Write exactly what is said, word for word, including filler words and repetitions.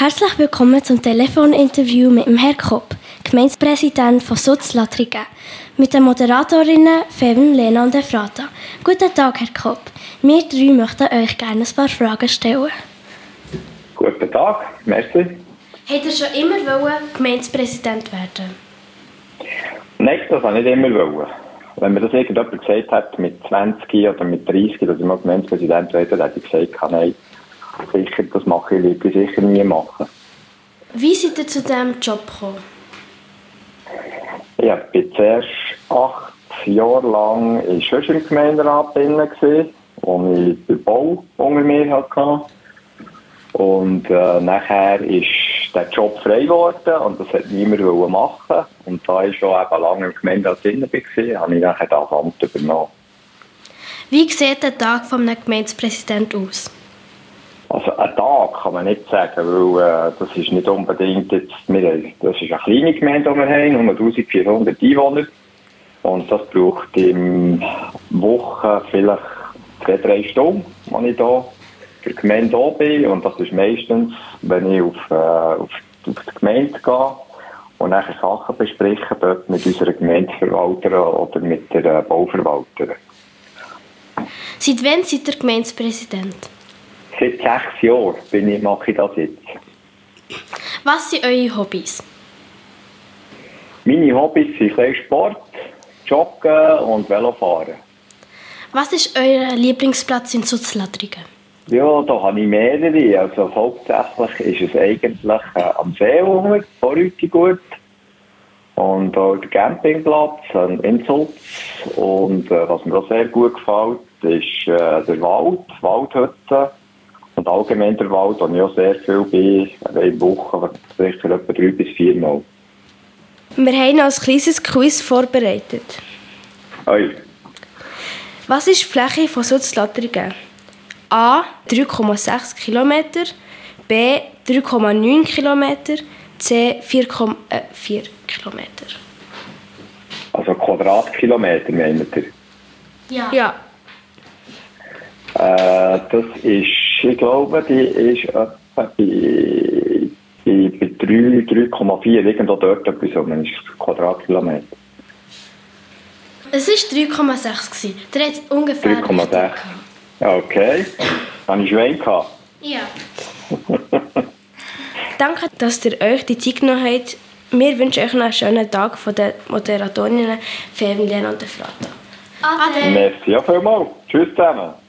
Herzlich willkommen zum Telefoninterview mit dem Herrn Kopp, Gemeindepräsident von Sulzlatrigen, mit den Moderatorinnen Feven, Lena und Efrata. Guten Tag, Herr Kopp. Wir drei möchten euch gerne ein paar Fragen stellen. Guten Tag, merci. Habt ihr schon immer wollen, Gemeindepräsident werden? Nein, das wollte ich nicht immer wollen. Wenn mir das irgendjemand gesagt hat, mit zwanzig oder mit dreißig, dass ich mal Gemeindepräsident werde, dann hätte ich gesagt, nein, sicher, das mache ich, will ich sicher nie machen. Wie seid ihr zu diesem Job gekommen? Ich war zuerst acht Jahre lang in Schwester im Gemeinderat drin, wo ich den Bau unter mir hatte. Und äh, nachher ist der Job frei geworden und das hat niemand machen. Und da ich schon eben lange im Gemeinderat drin war, habe ich nachher das Amt übernommen. Wie sieht der Tag von einem Gemeindepräsidenten aus? Also einen Tag kann man nicht sagen, weil äh, das ist nicht unbedingt jetzt, wir, das ist eine kleine Gemeinde, die wir haben, nur eintausendvierhundert Einwohner. Und das braucht in Woche vielleicht zwei, drei Stunden, wenn ich da für die Gemeinde da bin. Und das ist meistens, wenn ich auf, äh, auf, auf die Gemeinde gehe und nachher Sachen bespreche, dort mit unserer Gemeindeverwalterin oder mit der äh, Bauverwalterin. Seit wann seid ihr Gemeindepräsident? Seit sechs Jahren bin ich, mache ich das jetzt. Was sind eure Hobbys? Meine Hobbys sind Sport, Joggen und Velofahren. Was ist euer Lieblingsplatz in Sulzlatrigen? Ja, da habe ich mehrere. Also hauptsächlich ist es eigentlich äh, am See unten, vor Rütigut. Und auch der Campingplatz in Sulz. Und äh, was mir auch sehr gut gefällt, ist äh, der Wald, die Waldhütte. Und allgemein der Wald, wo ich auch sehr viel bin, eine Woche, sicher etwa drei bis vier Mal. Wir haben noch ein kleines Quiz vorbereitet. Oi. Was ist die Fläche von Sulzlatrigen? A. drei Komma sechs Kilometer, B. drei Komma neun Kilometer, C. vier Komma vier Kilometer. Also Quadratkilometer, meint ihr? Ja. ja. Äh, das ist, ich glaube, die ist etwa bei, bei, bei drei Komma vier, irgendwo dort etwas, so, man ist Quadratkilometer. Es war drei Komma sechs. Der hat ungefähr drei Komma sechs. Okay. Habe ich Schwein gehabt? Ja. Danke, dass ihr euch die Zeit genommen habt. Wir wünschen euch noch einen schönen Tag von den Moderatorinnen Feven, Lena und Efrata. Ade. Merci, ja, vielmals. Tschüss zusammen.